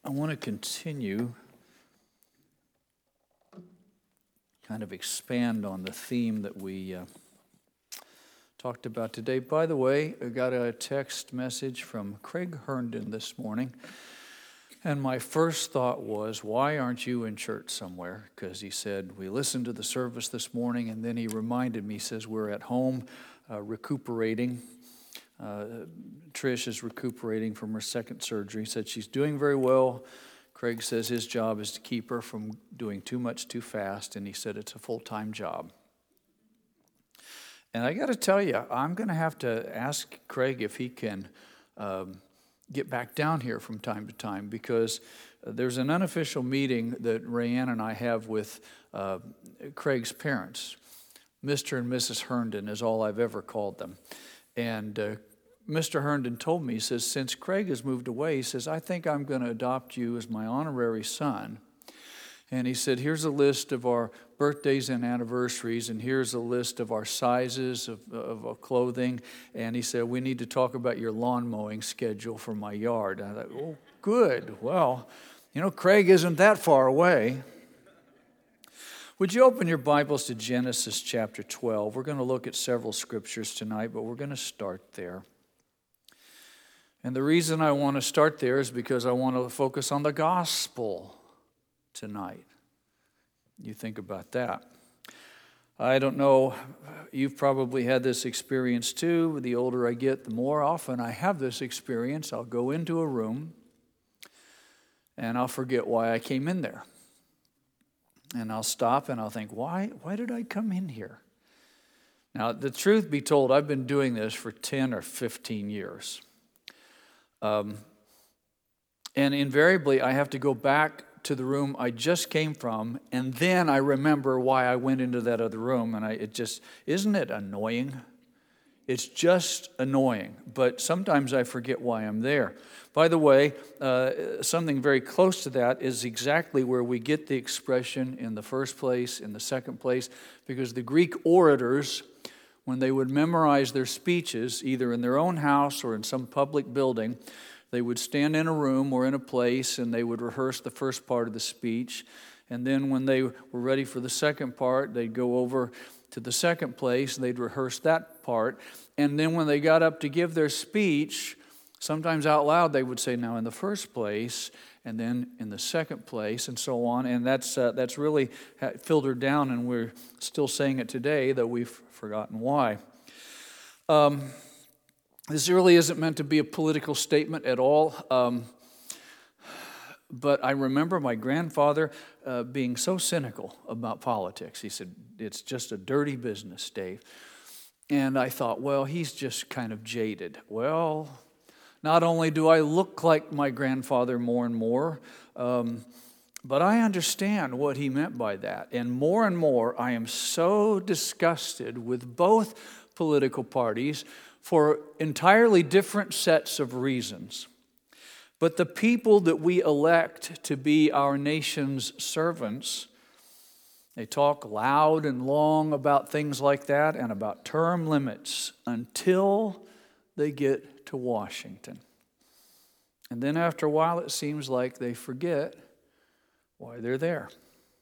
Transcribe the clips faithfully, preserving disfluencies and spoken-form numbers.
I want to continue, kind of expand on the theme that we uh, talked about today. By the way, I got a text message from Craig Herndon this morning, and my first thought was, why aren't you in church somewhere? Because he said, we listened to the service this morning, and then he reminded me, he says, we're at home uh, recuperating. Uh, Trish is recuperating from her second surgery. He said she's doing very well. Craig says his job is to keep her from doing too much too fast, and he said it's a full-time job. And I got to tell you, I'm going to have to ask Craig if he can um, get back down here from time to time, because there's an unofficial meeting that Rayanne and I have with uh, Craig's parents. Mister and Missus Herndon is all I've ever called them. And uh, Mister Herndon told me, he says, since Craig has moved away, he says, I think I'm going to adopt you as my honorary son. And he said, here's a list of our birthdays and anniversaries, and here's a list of our sizes of, of, of clothing. And he said, we need to talk about your lawn mowing schedule for my yard. And I thought, oh, good. Well, you know, Craig isn't that far away. Would you open your Bibles to Genesis chapter twelve? We're going to look at several scriptures tonight, but we're going to start there. And the reason I want to start there is because I want to focus on the gospel tonight. You think about that. I don't know, you've probably had this experience too. The older I get, the more often I have this experience. I'll go into a room and I'll forget why I came in there. And I'll stop and I'll think, why, why did I come in here? Now, the truth be told, I've been doing this for ten or fifteen years. Um, and invariably, I have to go back to the room I just came from, and then I remember why I went into that other room. And I, it just, isn't it annoying? It's just annoying. But sometimes I forget why I'm there. By the way, uh, something very close to that is exactly where we get the expression in the first place, in the second place, because the Greek orators, when they would memorize their speeches, either in their own house or in some public building, they would stand in a room or in a place and they would rehearse the first part of the speech. And then when they were ready for the second part, they'd go over to the second place and they'd rehearse that part. And then when they got up to give their speech, sometimes out loud they would say, now in the first place, and then in the second place, and so on. And that's uh, that's really filtered down, and we're still saying it today, though we've forgotten why. Um, this really isn't meant to be a political statement at all. Um, but I remember my grandfather uh, being so cynical about politics. He said, it's just a dirty business, Dave. And I thought, well, he's just kind of jaded. Well, not only do I look like my grandfather more and more, um, but I understand what he meant by that. And more and more, I am so disgusted with both political parties for entirely different sets of reasons. But the people that we elect to be our nation's servants, they talk loud and long about things like that and about term limits until they get to Washington. And then after a while, it seems like they forget why they're there.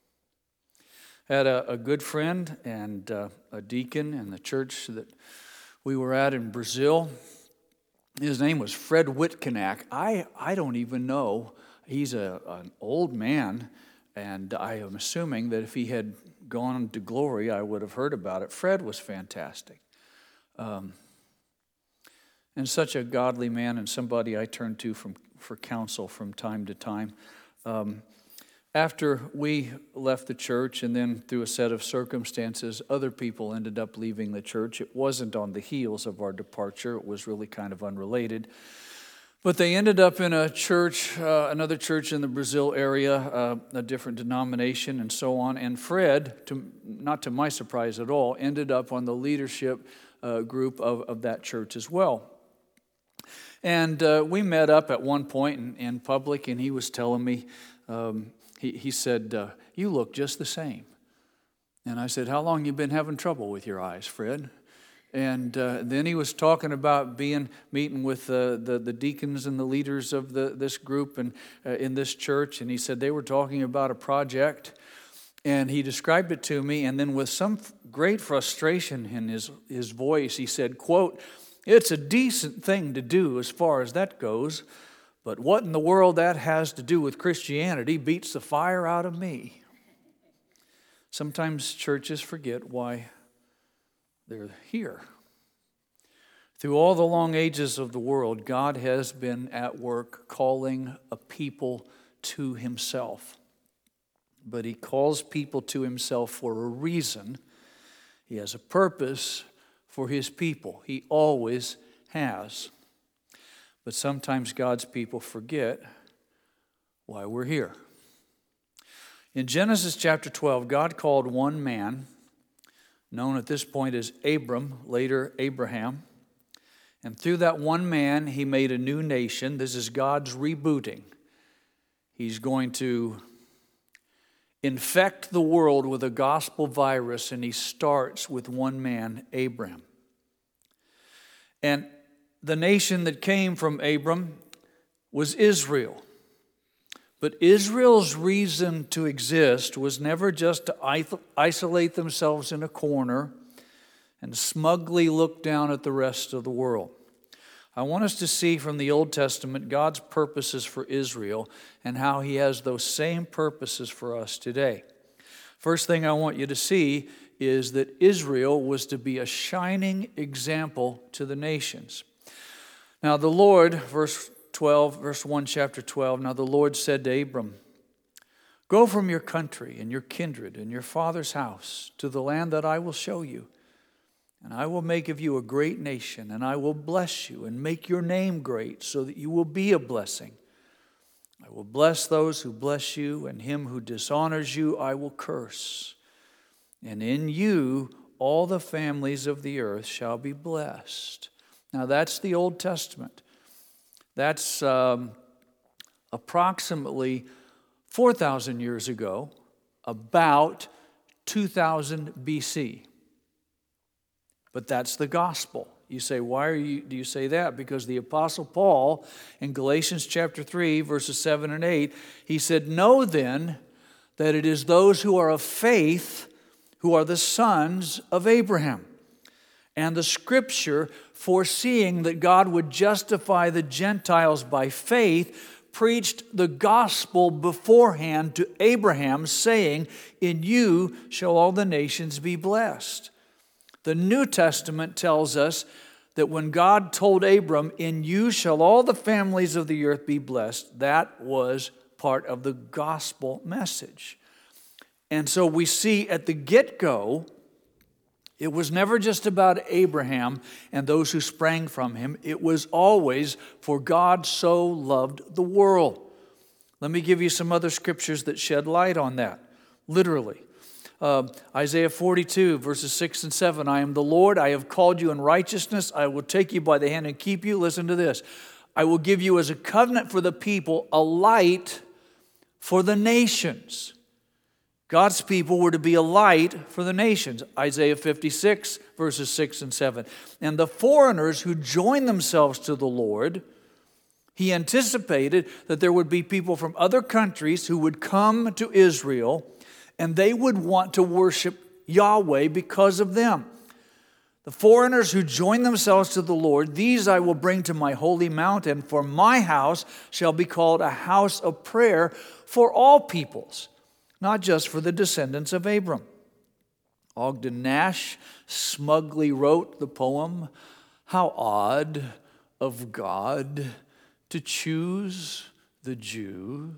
I had a, a good friend and uh, a deacon in the church that we were at in Brazil. His name was Fred Whitcanack. I, I don't even know. He's a, an old man, and I am assuming that if he had gone to glory, I would have heard about it. Fred was fantastic. Um, and such a godly man and somebody I turn to from, for counsel from time to time. Um, After we left the church, and then through a set of circumstances, other people ended up leaving the church. It wasn't on the heels of our departure. It was really kind of unrelated. But they ended up in a church, uh, another church in the Brazil area, uh, a different denomination, and so on. And Fred, to, not to my surprise at all, ended up on the leadership uh, group of, of that church as well. And uh, we met up at one point in, in public, and he was telling me, um, He, he said, uh, you look just the same. And I said, how long you been having trouble with your eyes, Fred? And uh, then he was talking about being meeting with uh, the the deacons and the leaders of the this group and uh, in this church. And he said they were talking about a project, and he described it to me. And then with some great frustration in his his voice, he said, "Quote, it's a decent thing to do as far as that goes, but what in the world that has to do with Christianity beats the fire out of me." Sometimes churches forget why they're here. Through all the long ages of the world, God has been at work calling a people to himself. But he calls people to himself for a reason. He has a purpose for his people. He always has. But sometimes God's people forget why we're here. In Genesis chapter twelve, God called one man, known at this point as Abram, later Abraham. And through that one man, he made a new nation. This is God's rebooting. He's going to infect the world with a gospel virus, and he starts with one man, Abram. And the nation that came from Abram was Israel. But Israel's reason to exist was never just to isolate themselves in a corner and smugly look down at the rest of the world. I want us to see from the Old Testament God's purposes for Israel and how he has those same purposes for us today. First thing I want you to see is that Israel was to be a shining example to the nations. Now the Lord, verse twelve, verse one, chapter twelve, now the Lord said to Abram, "Go from your country and your kindred and your father's house to the land that I will show you. And I will make of you a great nation, and I will bless you and make your name great so that you will be a blessing. I will bless those who bless you, and him who dishonors you I will curse. And in you all the families of the earth shall be blessed." Now that's the Old Testament. That's um, approximately four thousand years ago, about two thousand B C. But that's the gospel. You say, why are you, do you say that? Because the Apostle Paul in Galatians chapter three, verses seven and eight, he said, "Know then that it is those who are of faith who are the sons of Abraham. And the Scripture, foreseeing that God would justify the Gentiles by faith, preached the gospel beforehand to Abraham, saying, 'In you shall all the nations be blessed.'" The New Testament tells us that when God told Abram, "In you shall all the families of the earth be blessed," that was part of the gospel message. And so we see at the get-go, it was never just about Abraham and those who sprang from him. It was always, for God so loved the world. Let me give you some other scriptures that shed light on that, literally. Uh, Isaiah forty-two, verses six and seven, "I am the Lord, I have called you in righteousness, I will take you by the hand and keep you." Listen to this. "I will give you as a covenant for the people, a light for the nations." God's people were to be a light for the nations. Isaiah fifty-six, verses six and seven. "And the foreigners who join themselves to the Lord," he anticipated that there would be people from other countries who would come to Israel, and they would want to worship Yahweh because of them. "The foreigners who join themselves to the Lord, these I will bring to my holy mountain, for my house shall be called a house of prayer for all peoples, not just for the descendants of Abram." Ogden Nash smugly wrote the poem, "How odd of God to choose the Jews."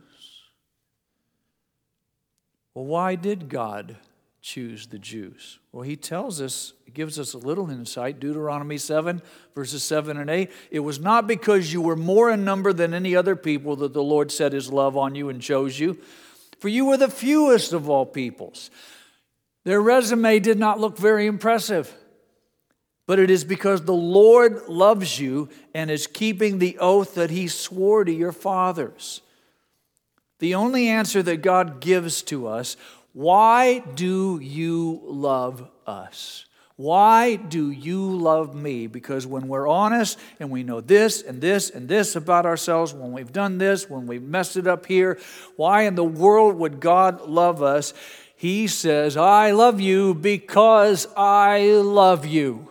Well, why did God choose the Jews? Well, he tells us, gives us a little insight. Deuteronomy seven, verses seven and eight. "It was not because you were more in number than any other people that the Lord set his love on you and chose you. For you were the fewest of all peoples." Their resume did not look very impressive. "But it is because the Lord loves you and is keeping the oath that he swore to your fathers." The only answer that God gives to us, why do you love us? Why do you love me? Because when we're honest and we know this and this and this about ourselves, when we've done this, when we've messed it up here, why in the world would God love us? He says, I love you because I love you.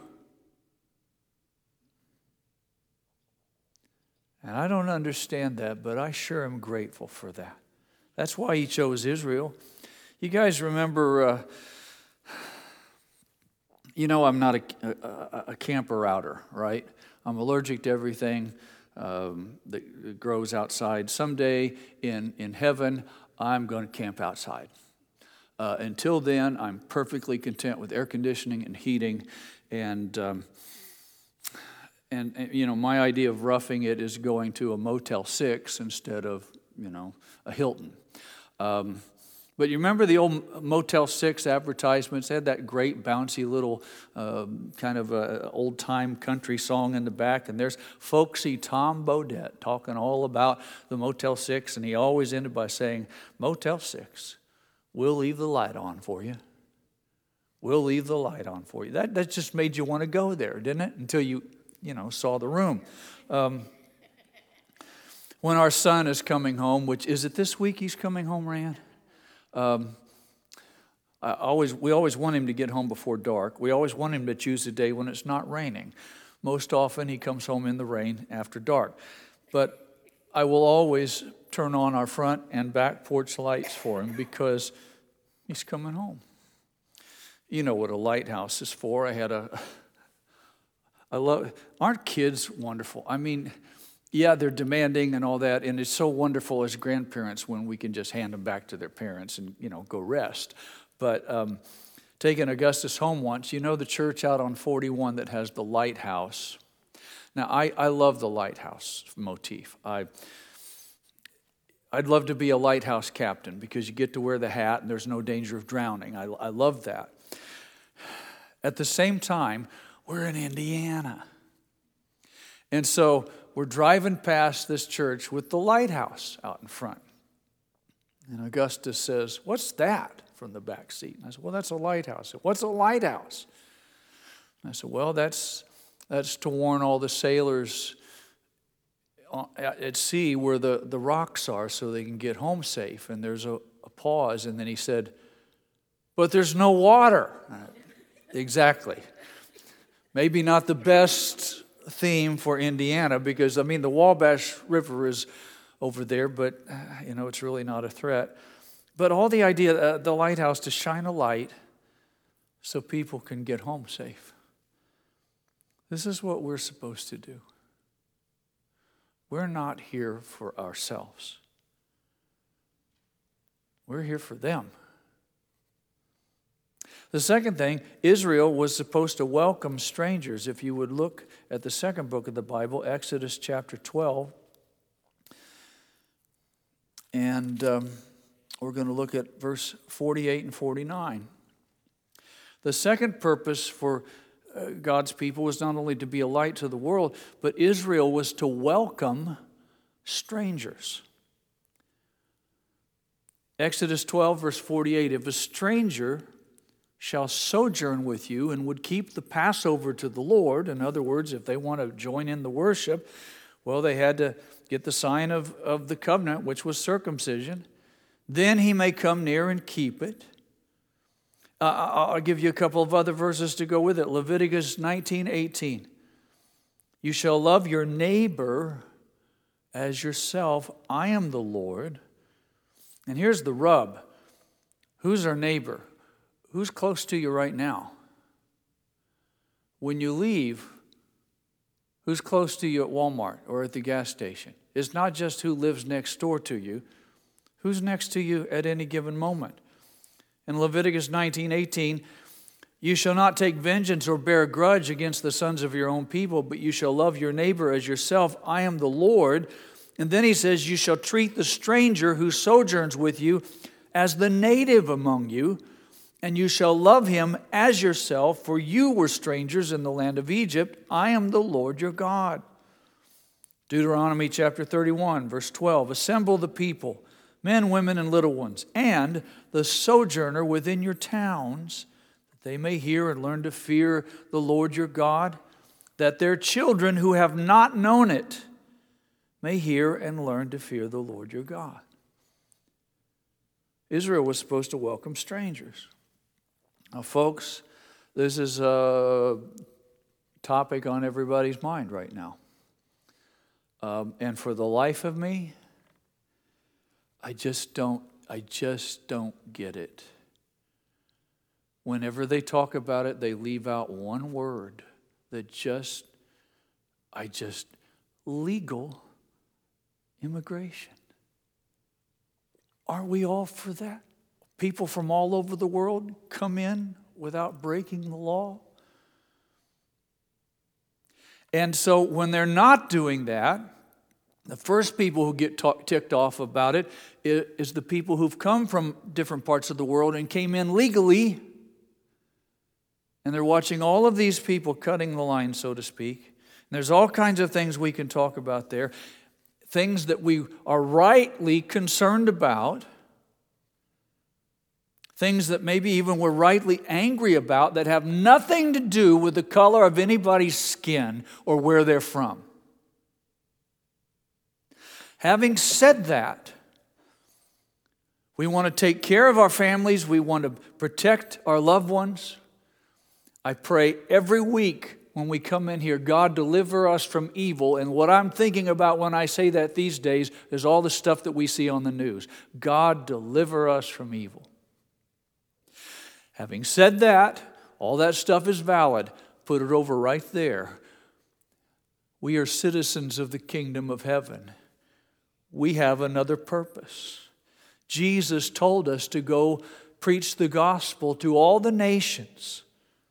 And I don't understand that, but I sure am grateful for that. That's why he chose Israel. You guys remember, uh, you know I'm not a, a, a camper outer, right? I'm allergic to everything um, that grows outside. Someday in, in heaven, I'm going to camp outside. Uh, until then, I'm perfectly content with air conditioning and heating. And, um, and, and, you know, my idea of roughing it is going to a Motel six instead of, you know, a Hilton. Um, but you remember the old Motel six advertisements? They had that great bouncy little um, kind of a old-time country song in the back. And there's folksy Tom Bodett talking all about the Motel six. And he always ended by saying, Motel six, we'll leave the light on for you. We'll leave the light on for you. That, that just made you want to go there, didn't it? Until you, you know, saw the room. Um, when our son is coming home, which, is it this week he's coming home, Rand? Um, I always, we always want him to get home before dark. We always want him to choose a day when it's not raining. Most often he comes home in the rain after dark. But I will always turn on our front and back porch lights for him because he's coming home. You know what a lighthouse is for. I had a, I love, aren't kids wonderful? I mean, yeah, they're demanding and all that, and it's so wonderful as grandparents when we can just hand them back to their parents and, you know, go rest. But um, taking Augustus home once, you know the church out on forty-one that has the lighthouse. Now, I, I love the lighthouse motif. I, I'd love to be a lighthouse captain because you get to wear the hat and there's no danger of drowning. I, I love that. At the same time, we're in Indiana. And so we're driving past this church with the lighthouse out in front. And Augustus says, what's that, from the back seat? And I said, well, that's a lighthouse. Said, what's a lighthouse? And I said, well, that's that's to warn all the sailors at sea where the, the rocks are so they can get home safe. And there's a, a pause, and then he said, but there's no water. Exactly. Maybe not the best theme for Indiana because, I mean, the Wabash River is over there, but, uh, you know, it's really not a threat. But all the idea, uh, the lighthouse, to shine a light so people can get home safe. This is what we're supposed to do. We're not here for ourselves. We're here for them. The second thing, Israel was supposed to welcome strangers. If you would look at the second book of the Bible, Exodus chapter twelve. And um, we're going to look at verse forty-eight and forty-nine. The second purpose for uh, God's people was not only to be a light to the world, but Israel was to welcome strangers. Exodus twelve, verse forty-eight, if a stranger shall sojourn with you and would keep the Passover to the Lord. In other words, if they want to join in the worship, well, they had to get the sign of, of the covenant, which was circumcision. Then he may come near and keep it. Uh, I'll give you a couple of other verses to go with it. Leviticus nineteen eighteen. You shall love your neighbor as yourself. I am the Lord. And here's the rub. Who's our neighbor? Who's close to you right now? When you leave, who's close to you at Walmart or at the gas station? It's not just who lives next door to you. Who's next to you at any given moment? In Leviticus nineteen eighteen, you shall not take vengeance or bear a grudge against the sons of your own people, but you shall love your neighbor as yourself. I am the Lord. And then he says, you shall treat the stranger who sojourns with you as the native among you. And you shall love him as yourself, for you were strangers in the land of Egypt. I am the Lord your God. Deuteronomy chapter thirty-one, verse twelve. Assemble the people, men, women, and little ones, and the sojourner within your towns, that They may hear and learn to fear the Lord your God, that their children who have not known it may hear and learn to fear the Lord your God. Israel was supposed to welcome strangers. Now, folks, this is a topic on everybody's mind right now. Um, and for the life of me, I just don't, I just don't get it. Whenever they talk about it, they leave out one word that just, I just, legal immigration. Are we all for that? People from all over the world come in without breaking the law? And so when they're not doing that, the first people who get t- ticked off about it is, is the people who've come from different parts of the world and came in legally. And they're watching all of these people cutting the line, so to speak. And there's all kinds of things we can talk about there. Things that we are rightly concerned about. Things that maybe even we're rightly angry about that have nothing to do with the color of anybody's skin or where they're from. Having said that, we want to take care of our families. We want to protect our loved ones. I pray every week when we come in here, God, deliver us from evil. And what I'm thinking about when I say that these days is all the stuff that we see on the news. God, deliver us from evil. Having said that, all that stuff is valid. Put it over right there. We are citizens of the kingdom of heaven. We have another purpose. Jesus told us to go preach the gospel to all the nations.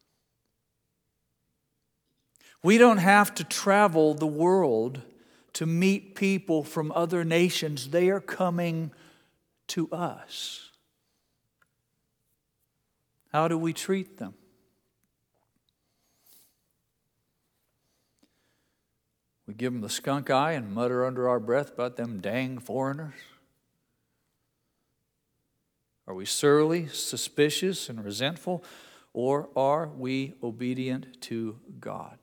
We don't have to travel the world to meet people from other nations. They are coming to us. How do we treat them? We give them the skunk eye and mutter under our breath about them dang foreigners? Are we surly, suspicious, and resentful? Or are we obedient to God?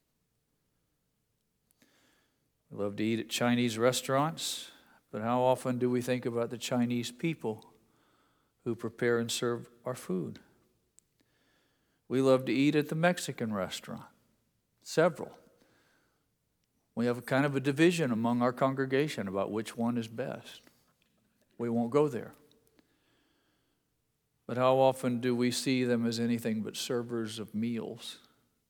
We love to eat at Chinese restaurants, but how often do we think about the Chinese people who prepare and serve our food? We love to eat at the Mexican restaurant, several. We have a kind of a division among our congregation about which one is best. We won't go there. But how often do we see them as anything but servers of meals?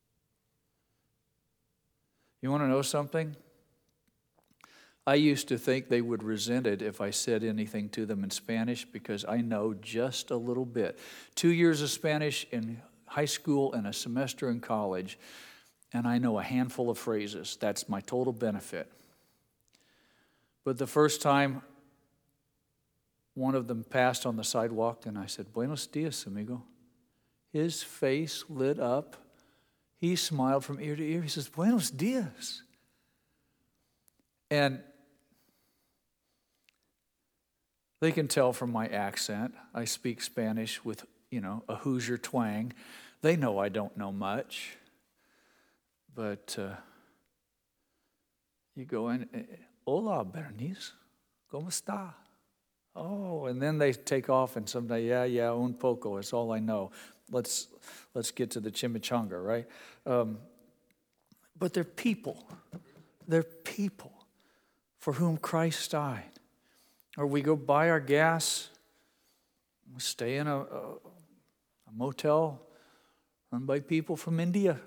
You want to know something? I used to think they would resent it if I said anything to them in Spanish because I know just a little bit. Two years of Spanish in high school and a semester in college, and I know a handful of phrases. That's my total benefit. But the first time one of them passed on the sidewalk and I said, "Buenos dias, amigo." His face lit up. He smiled from ear to ear. He says, "Buenos dias." And they can tell from my accent. I speak Spanish with, you know, a Hoosier twang. They know I don't know much. But uh, you go in, "Hola, Bernice, ¿cómo está?" Oh, and then they take off and someday, yeah, yeah, un poco, it's all I know. Let's let's get to the chimichanga, right? Um, but they're people. They're people for whom Christ died. Or we go buy our gas, we stay in a, a, a motel run by people from India.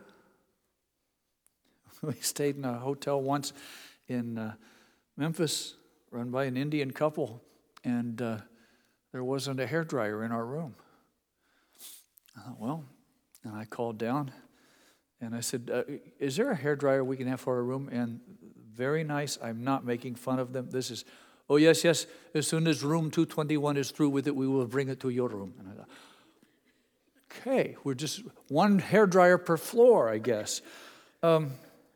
We stayed in a hotel once in uh, Memphis, run by an Indian couple, and uh, there wasn't a hairdryer in our room. I thought, well, and I called down, and I said, uh, is there a hairdryer we can have for our room? And very nice, I'm not making fun of them. This is, oh, yes, yes, as soon as room two twenty-one is through with it, we will bring it to your room. And I thought, okay, we're just one hairdryer per floor, I guess. Um,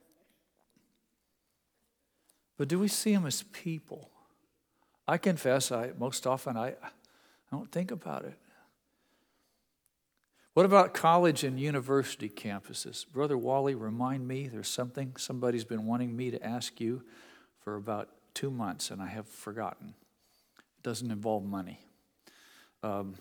but do we see them as people? I confess, I most often I, I don't think about it. What about college and university campuses? Brother Wally, remind me, there's something somebody's been wanting me to ask you for about two months, and I have forgotten. It doesn't involve money. Um,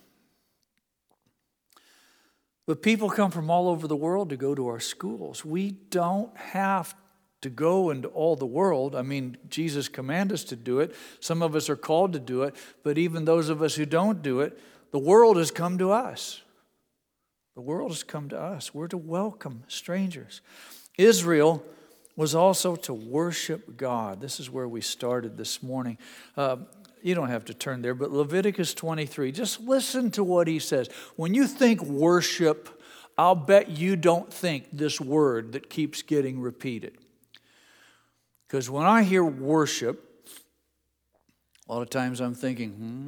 but people come from all over the world to go to our schools. We don't have to go into all the world. I mean, Jesus commanded us to do it. Some of us are called to do it, but even those of us who don't do it, the world has come to us. The world has come to us. We're to welcome strangers. Israel was also to worship God. This is where we started this morning. Uh, you don't have to turn there, but Leviticus twenty-three, just listen to what he says. When you think worship, I'll bet you don't think this word that keeps getting repeated. Because when I hear worship, a lot of times I'm thinking,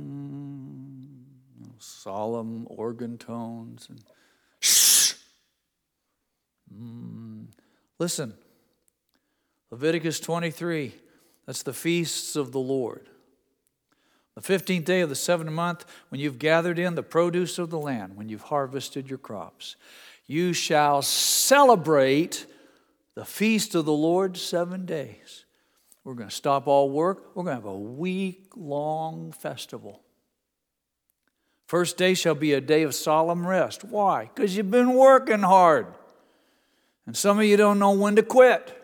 hmm, solemn organ tones and shh. Mm. Listen, Leviticus twenty-three, that's the feasts of the Lord. The fifteenth day of the seventh month, when you've gathered in the produce of the land, when you've harvested your crops, you shall celebrate the feast of the Lord seven days. We're going to stop all work. We're going to have a week-long festival. First day shall be a day of solemn rest. Why? Because you've been working hard. And some of you don't know when to quit.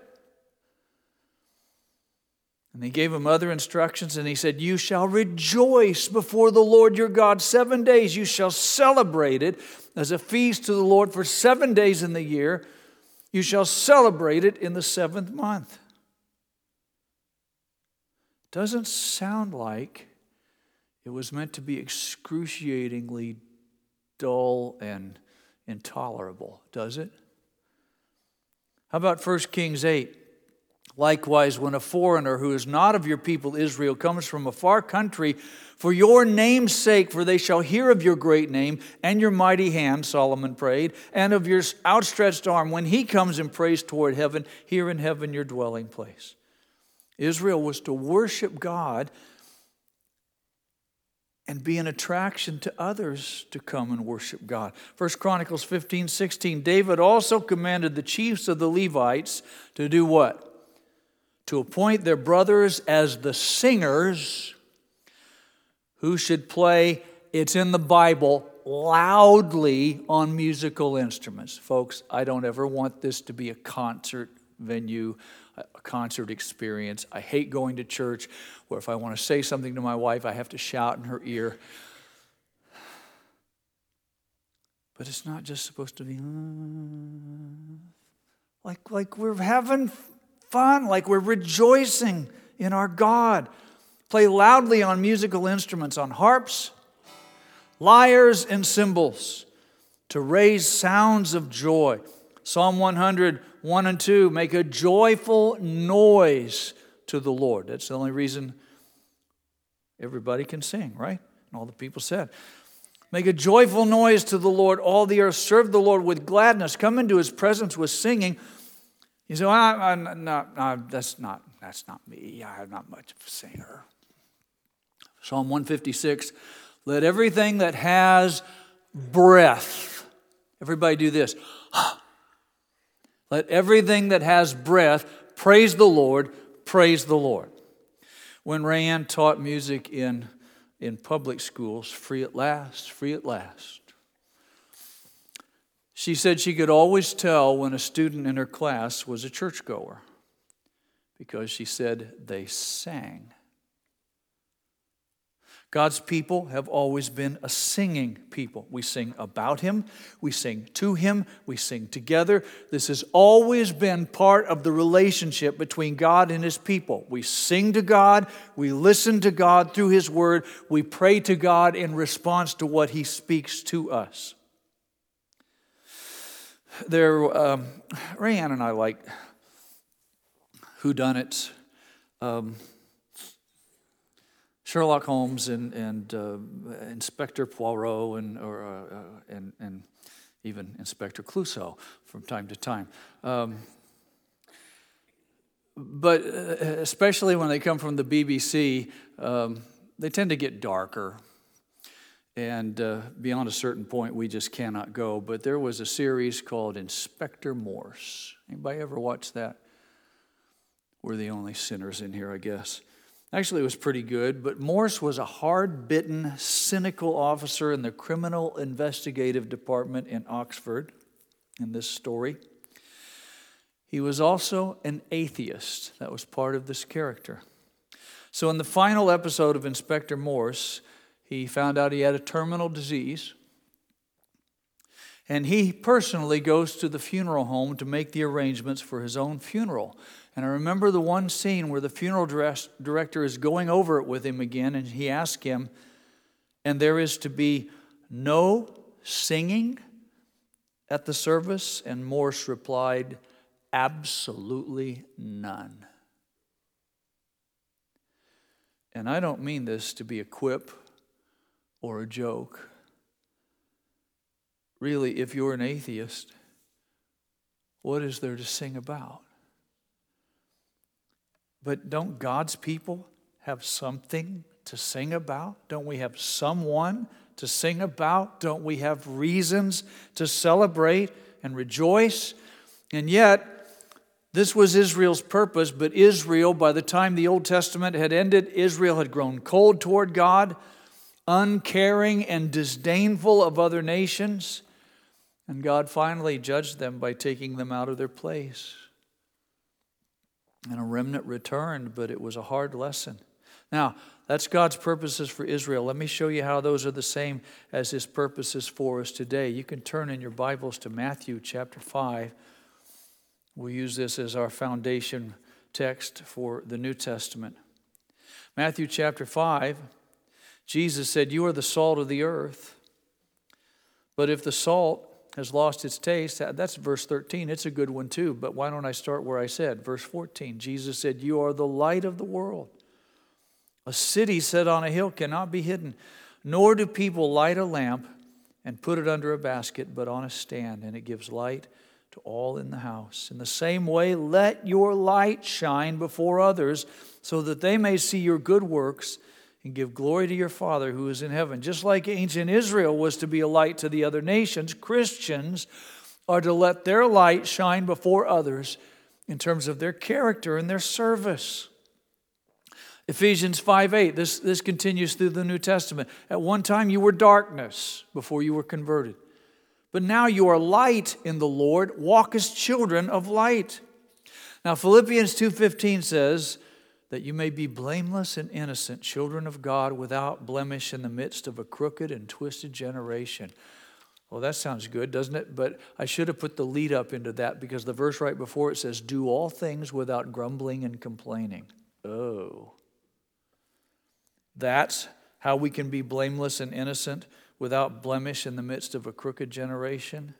And he gave him other instructions, and he said, you shall rejoice before the Lord your God seven days. You shall celebrate it as a feast to the Lord for seven days in the year. You shall celebrate it in the seventh month. Doesn't sound like it was meant to be excruciatingly dull and intolerable, does it? How about First Kings eight? Likewise, when a foreigner who is not of your people Israel comes from a far country, for your name's sake, for they shall hear of your great name and your mighty hand, Solomon prayed, and of your outstretched arm, when he comes and prays toward heaven, here in heaven your dwelling place. Israel was to worship God and be an attraction to others to come and worship God. First Chronicles fifteen sixteen, David also commanded the chiefs of the Levites to do what? To appoint their brothers as the singers who should play, it's in the Bible, loudly on musical instruments. Folks, I don't ever want this to be a concert venue, a concert experience. I hate going to church where if I want to say something to my wife, I have to shout in her ear. But it's not just supposed to be uh, like, like we're having fun, like we're rejoicing in our God. Play loudly on musical instruments, on harps, lyres, and cymbals, to raise sounds of joy. Psalm one hundred, one and two, make a joyful noise to the Lord. That's the only reason everybody can sing, right? And all the people said, make a joyful noise to the Lord, all the earth. Serve the Lord with gladness. Come into his presence with singing. You say, well, I, I'm not, I, that's not, that's not me. I'm not much of a singer. Psalm one fifty-six, let everything that has breath, everybody do this. Let everything that has breath praise the Lord, praise the Lord. When Rayanne taught music in, in public schools, free at last, free at last, she said she could always tell when a student in her class was a churchgoer because she said they sang. God's people have always been a singing people. We sing about him, we sing to him, we sing together. This has always been part of the relationship between God and his people. We sing to God, we listen to God through his word, we pray to God in response to what he speaks to us. There, um, Rayanne and I like whodunits. Um, Sherlock Holmes and, and uh, Inspector Poirot and, or, uh, uh, and, and even Inspector Clouseau from time to time. Um, but especially when they come from the B B C, um, they tend to get darker. And uh, beyond a certain point, we just cannot go. But there was a series called Inspector Morse. Anybody ever watch that? We're the only sinners in here, I guess. Actually, it was pretty good. But Morse was a hard-bitten, cynical officer in the Criminal Investigative Department in Oxford in this story. He was also an atheist. That was part of this character. So in the final episode of Inspector Morse, he found out he had a terminal disease. And he personally goes to the funeral home to make the arrangements for his own funeral. And I remember the one scene where the funeral director is going over it with him again, and he asks him, and there is to be no singing at the service? And Morse replied, absolutely none. And I don't mean this to be a quip or a joke. Really, if you're an atheist, what is there to sing about? But don't God's people have something to sing about? Don't we have someone to sing about? Don't we have reasons to celebrate and rejoice? And yet, this was Israel's purpose, but Israel, by the time the Old Testament had ended, Israel had grown cold toward God, uncaring and disdainful of other nations, and God finally judged them by taking them out of their place. And a remnant returned, but it was a hard lesson. Now, that's God's purposes for Israel. Let me show you how those are the same as His purposes for us today. You can turn in your Bibles to Matthew chapter five. We'll use this as our foundation text for the New Testament. Matthew chapter five, Jesus said, "You are the salt of the earth. But if the salt has lost its taste," that's verse thirteen. It's a good one too, but why don't I start where I said? Verse fourteen, Jesus said, "You are the light of the world. A city set on a hill cannot be hidden, nor do people light a lamp and put it under a basket, but on a stand, and it gives light to all in the house. In the same way, let your light shine before others, so that they may see your good works and give glory to your Father who is in heaven." Just like ancient Israel was to be a light to the other nations, Christians are to let their light shine before others in terms of their character and their service. Ephesians five eight, this, this continues through the New Testament. At one time you were darkness before you were converted. But now you are light in the Lord. Walk as children of light. Now Philippians two fifteen says that you may be blameless and innocent, children of God, without blemish in the midst of a crooked and twisted generation. Well, that sounds good, doesn't it? But I should have put the lead up into that, because the verse right before it says, "Do all things without grumbling and complaining." Oh. That's how we can be blameless and innocent, without blemish in the midst of a crooked generation.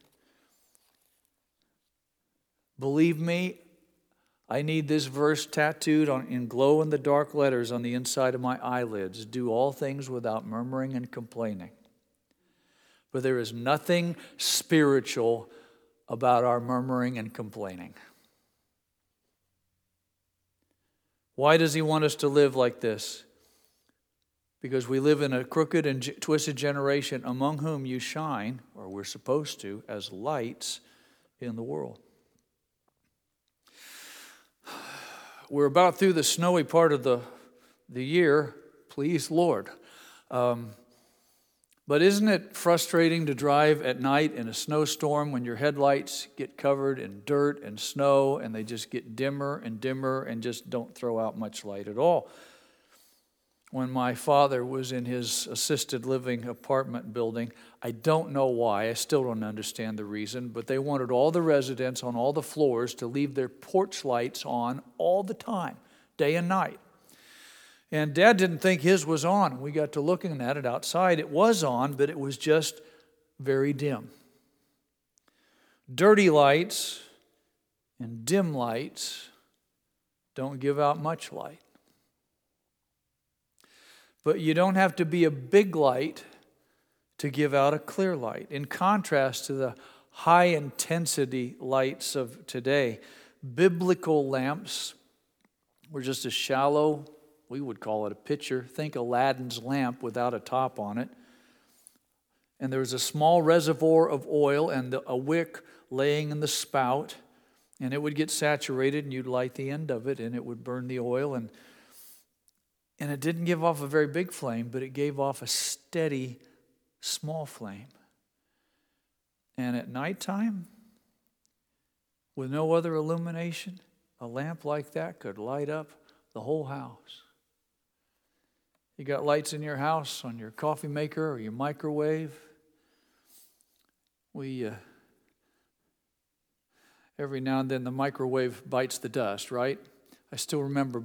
Believe me, I need this verse tattooed on in glow-in-the-dark letters on the inside of my eyelids. Do all things without murmuring and complaining. But there is nothing spiritual about our murmuring and complaining. Why does He want us to live like this? Because we live in a crooked and twisted generation, among whom you shine, or we're supposed to, as lights in the world. We're about through the snowy part of the, the year, please Lord. Um, but isn't it frustrating to drive at night in a snowstorm when your headlights get covered in dirt and snow, and they just get dimmer and dimmer and just don't throw out much light at all? When my father was in his assisted living apartment building, I don't know why, I still don't understand the reason, but they wanted all the residents on all the floors to leave their porch lights on all the time, day and night. And Dad didn't think his was on. We got to looking at it outside. It was on, but it was just very dim. Dirty lights and dim lights don't give out much light. But you don't have to be a big light to give out a clear light. In contrast to the high-intensity lights of today, biblical lamps were just a shallow, we would call it a pitcher. Think Aladdin's lamp without a top on it. and there was a small reservoir of oil and the, a wick laying in the spout, and it would get saturated, and you'd light the end of it, and it would burn the oil, and and it didn't give off a very big flame, but it gave off a steady, small flame. And at nighttime, with no other illumination, a lamp like that could light up the whole house. You got lights in your house on your coffee maker or your microwave. We, uh, every now and then the microwave bites the dust, right? I still remember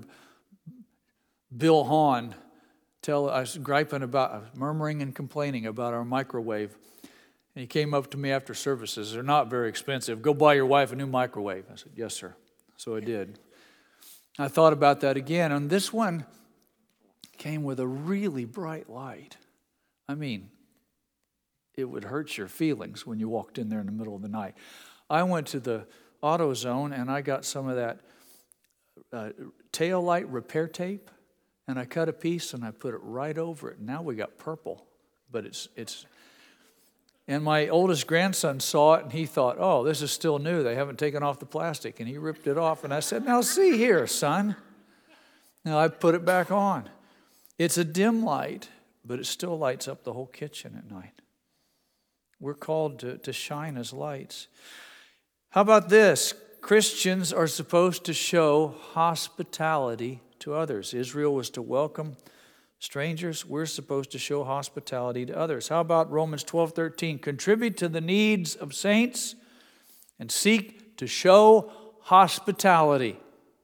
Bill Hahn tell, I was griping about, I was murmuring and complaining about our microwave. And he came up to me after services. They're not very expensive. Go buy your wife a new microwave. I said, yes, sir. So I did. I thought about that again. And this one came with a really bright light. I mean, it would hurt your feelings when you walked in there in the middle of the night. I went to the AutoZone and I got some of that uh, tail light repair tape, and I cut a piece and I put it right over it. Now we got purple, but it's it's. And my oldest grandson saw it and he thought, "Oh, this is still new. They haven't taken off the plastic." And he ripped it off. And I said, "Now see here, son." Now I put it back on. It's a dim light, but it still lights up the whole kitchen at night. We're called to, to shine as lights. How about this? Christians are supposed to show hospitality to others. Israel was to welcome strangers. We're supposed to show hospitality to others. How about Romans twelve thirteen? Contribute to the needs of saints and seek to show hospitality.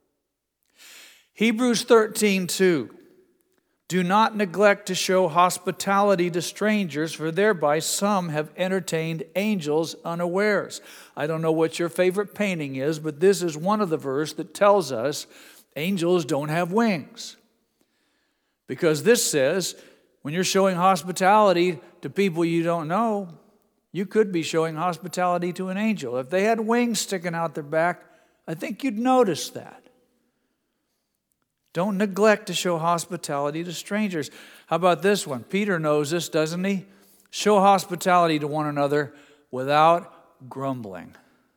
Hebrews thirteen two. Do not neglect to show hospitality to strangers, for thereby some have entertained angels unawares. I don't know what your favorite painting is, but this is one of the verses that tells us angels don't have wings. Because this says, when you're showing hospitality to people you don't know, you could be showing hospitality to an angel. If they had wings sticking out their back, I think you'd notice that. Don't neglect to show hospitality to strangers. How about this one? Peter knows this, doesn't he? Show hospitality to one another without grumbling.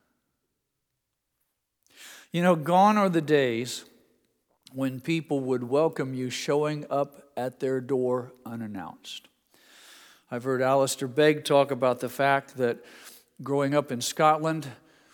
You know, gone are the days when people would welcome you showing up at their door unannounced. I've heard Alistair Begg talk about the fact that growing up in Scotland,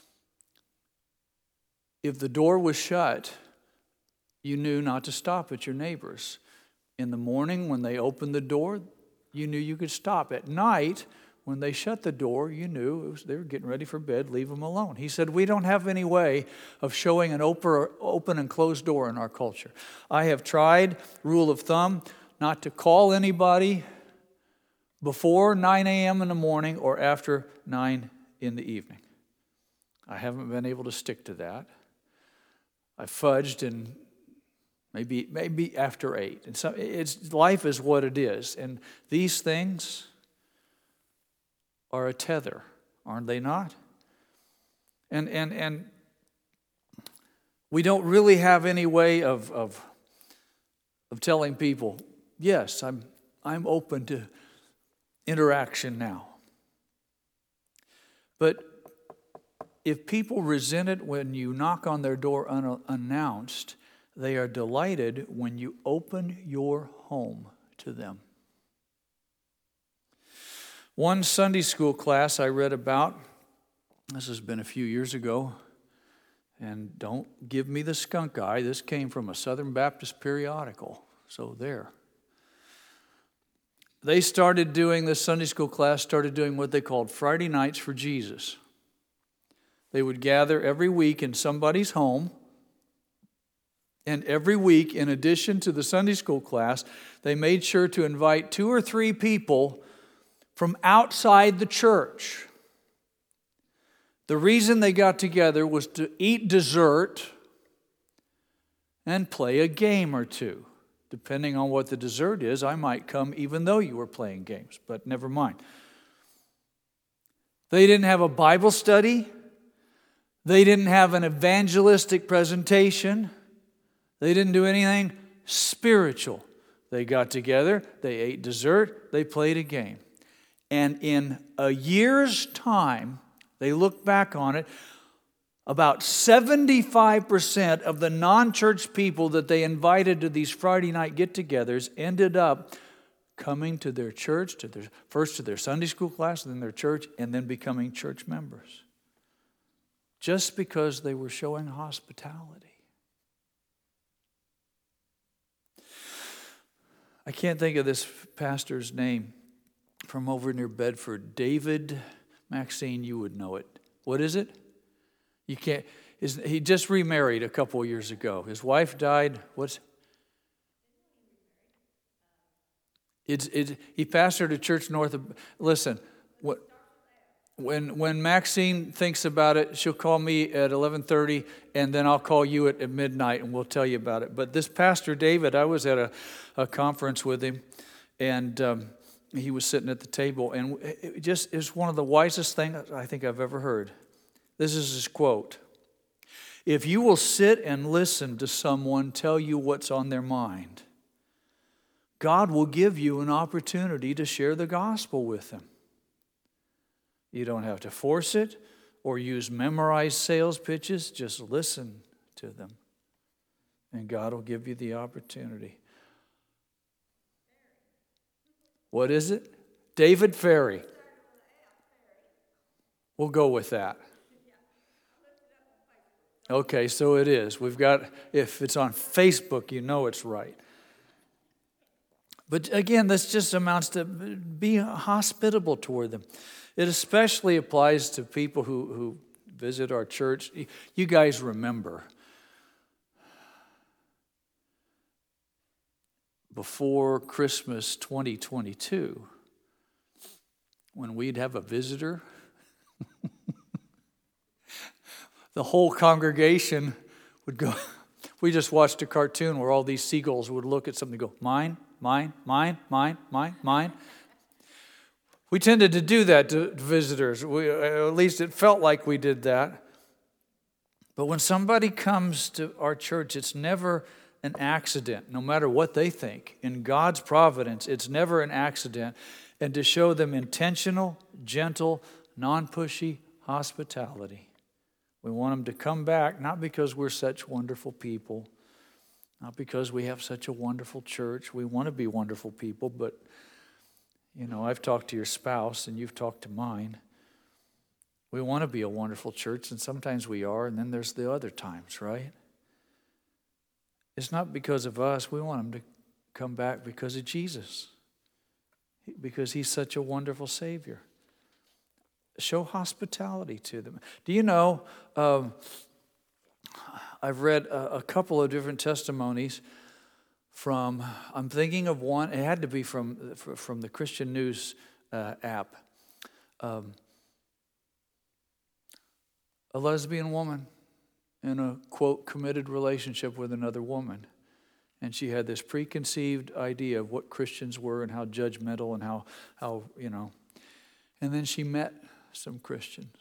if the door was shut, you knew not to stop at your neighbors. In the morning, when they opened the door, you knew you could stop. At night, when they shut the door, you knew it was, they were getting ready for bed, leave them alone. He said, we don't have any way of showing an open and closed door in our culture. I have tried, rule of thumb, not to call anybody before nine a.m. in the morning or after nine in the evening. I haven't been able to stick to that. I fudged and Maybe maybe after eight. And so it's life is what it is. And these things are a tether, aren't they not? And and and we don't really have any way of of, of telling people, yes, I'm I'm open to interaction now. But if people resent it when you knock on their door unannounced, they are delighted when you open your home to them. One Sunday school class I read about, this has been a few years ago, and don't give me the skunk eye, this came from a Southern Baptist periodical, so there. They started doing, this Sunday school class started doing what they called Friday Nights for Jesus. They would gather every week in somebody's home. And every week, in addition to the Sunday school class, they made sure to invite two or three people from outside the church. The reason they got together was to eat dessert and play a game or two. Depending on what the dessert is, I might come even though you were playing games, but never mind. They didn't have a Bible study. They didn't have an evangelistic presentation. They didn't do anything spiritual. They got together, they ate dessert, they played a game. And in a year's time, they look back on it, about seventy-five percent of the non-church people that they invited to these Friday night get-togethers ended up coming to their church, to their first to their Sunday school class, then their church, and then becoming church members. Just because they were showing hospitality. I can't think of this pastor's name from over near Bedford. David Maxine, you would know it. What is it? You can't. Is, he just remarried a couple of years ago. His wife died. What's it's it? He pastored a church north of. Listen, what when when Maxine thinks about it, she'll call me at eleven thirty, and then I'll call you at, at midnight, and we'll tell you about it. But this pastor David, I was at a, a conference with him, and um, he was sitting at the table, and it just is one of the wisest things I think I've ever heard. This is his quote. If you will sit and listen to someone tell you what's on their mind, God will give you an opportunity to share the gospel with them. You don't have to force it or use memorized sales pitches. Just listen to them, and God will give you the opportunity. What is it? David Ferry. We'll go with that. Okay, so it is. We've got, if it's on Facebook, you know it's right. But again, this just amounts to be hospitable toward them. It especially applies to people who, who visit our church. You guys remember, before Christmas twenty twenty-two, when we'd have a visitor, the whole congregation would go. We just watched a cartoon where all these seagulls would look at something and go, mine, mine, mine, mine, mine, mine. We tended to do that to visitors. We, at least it felt like we did that. But when somebody comes to our church, it's never an accident, no matter what they think. In God's providence, it's never an accident. And to show them intentional, gentle, non-pushy hospitality. We want them to come back, not because we're such wonderful people, not because we have such a wonderful church. We want to be wonderful people, but, you know, I've talked to your spouse and you've talked to mine. We want to be a wonderful church, and sometimes we are, and then there's the other times, right? It's not because of us. We want them to come back because of Jesus, because he's such a wonderful Savior. Show hospitality to them. Do you know, um, I've read a, a couple of different testimonies from, I'm thinking of one, it had to be from, from the Christian News uh, app. Um, a lesbian woman in a, quote, committed relationship with another woman. And she had this preconceived idea of what Christians were and how judgmental and how, how you know. And then she met some Christians.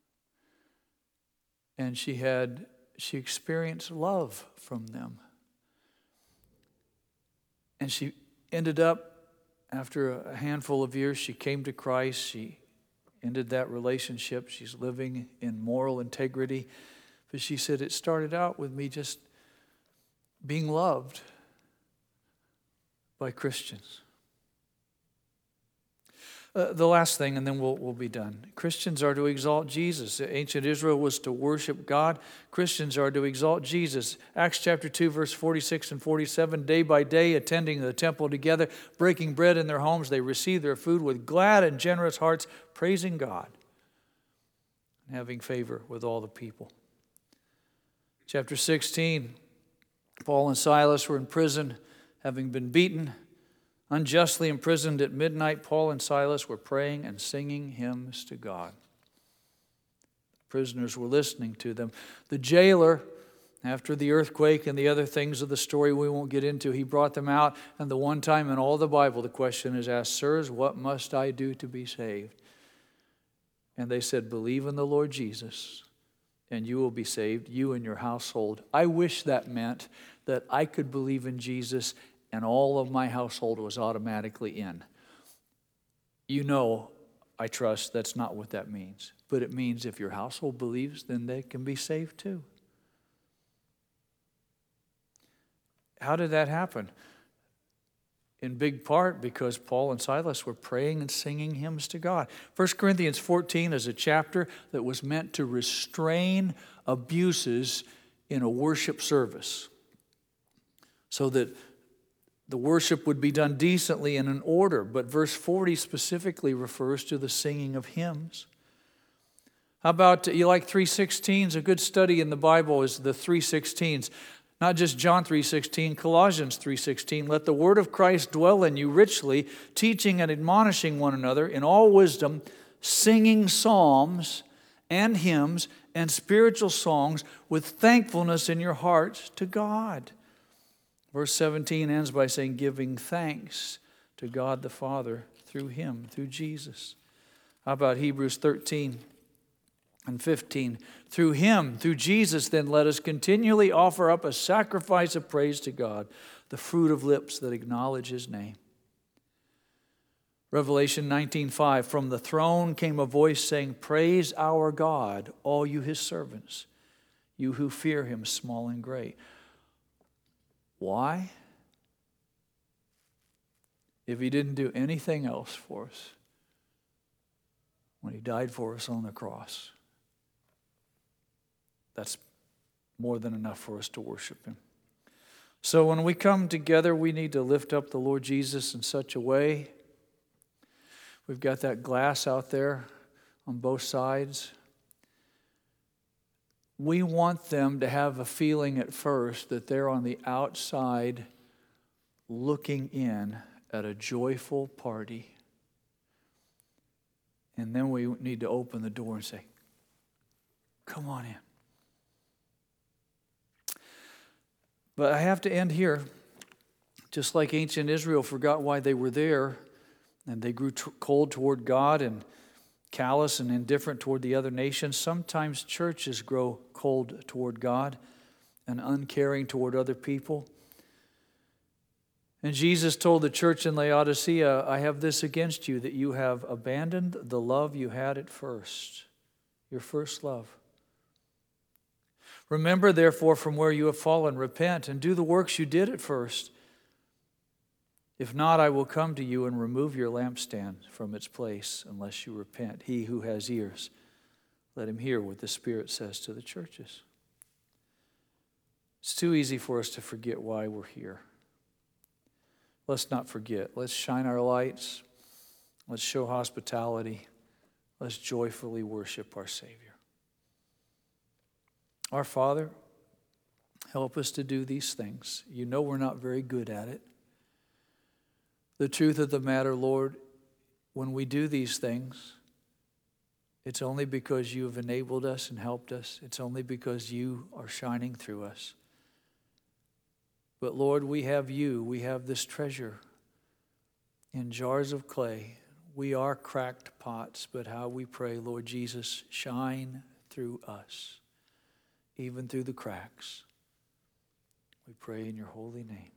And she had, she experienced love from them. And she ended up, after a handful of years, she came to Christ. She ended that relationship. She's living in moral integrity. But she said, it started out with me just being loved by Christians. Uh, the last thing, and then we'll, we'll be done. Christians are to exalt Jesus. Ancient Israel was to worship God. Christians are to exalt Jesus. Acts chapter two, verse forty-six and forty-seven, day by day, attending the temple together, breaking bread in their homes, they received their food with glad and generous hearts, praising God, and having favor with all the people. Chapter sixteen, Paul and Silas were in prison, having been beaten. Unjustly imprisoned at midnight, Paul and Silas were praying and singing hymns to God. Prisoners were listening to them. The jailer, after the earthquake and the other things of the story we won't get into, he brought them out. And the one time in all the Bible, the question is asked, sirs, what must I do to be saved? And they said, believe in the Lord Jesus, and you will be saved, you and your household. I wish that meant that I could believe in Jesus and all of my household was automatically in. You know, I trust that's not what that means. But it means if your household believes, then they can be saved too. How did that happen? In big part because Paul and Silas were praying and singing hymns to God. First Corinthians fourteen is a chapter that was meant to restrain abuses in a worship service, so that the worship would be done decently and in order. But verse forty specifically refers to the singing of hymns. How about, you like three sixteens? A good study in the Bible is the three sixteens. Not just John three sixteen, Colossians three sixteen. Let the word of Christ dwell in you richly, teaching and admonishing one another in all wisdom, singing psalms and hymns and spiritual songs with thankfulness in your hearts to God. Verse seventeen ends by saying, giving thanks to God the Father through him, through Jesus. How about Hebrews thirteen and fifteen? Through him, through Jesus, then let us continually offer up a sacrifice of praise to God, the fruit of lips that acknowledge his name. Revelation nineteen five, from the throne came a voice saying, praise our God, all you his servants, you who fear him, small and great. Why? If he didn't do anything else for us when he died for us on the cross, that's more than enough for us to worship him. So when we come together, we need to lift up the Lord Jesus in such a way. We've got that glass out there on both sides. We want them to have a feeling at first that they're on the outside looking in at a joyful party. And then we need to open the door and say, come on in. But I have to end here. Just like ancient Israel forgot why they were there, and they grew t- cold toward God and callous and indifferent toward the other nations, sometimes churches grow cold toward God and uncaring toward other people. And Jesus told the church in Laodicea, I have this against you, that you have abandoned the love you had at first, your first love. Remember, therefore, from where you have fallen, repent and do the works you did at first. If not, I will come to you and remove your lampstand from its place unless you repent. He who has ears, let him hear what the Spirit says to the churches. It's too easy for us to forget why we're here. Let's not forget. Let's shine our lights. Let's show hospitality. Let's joyfully worship our Savior. Our Father, help us to do these things. You know we're not very good at it. The truth of the matter, Lord, when we do these things, it's only because you have enabled us and helped us. It's only because you are shining through us. But Lord, we have you. We have this treasure in jars of clay. We are cracked pots, but how we pray, Lord Jesus, shine through us, even through the cracks. We pray in your holy name.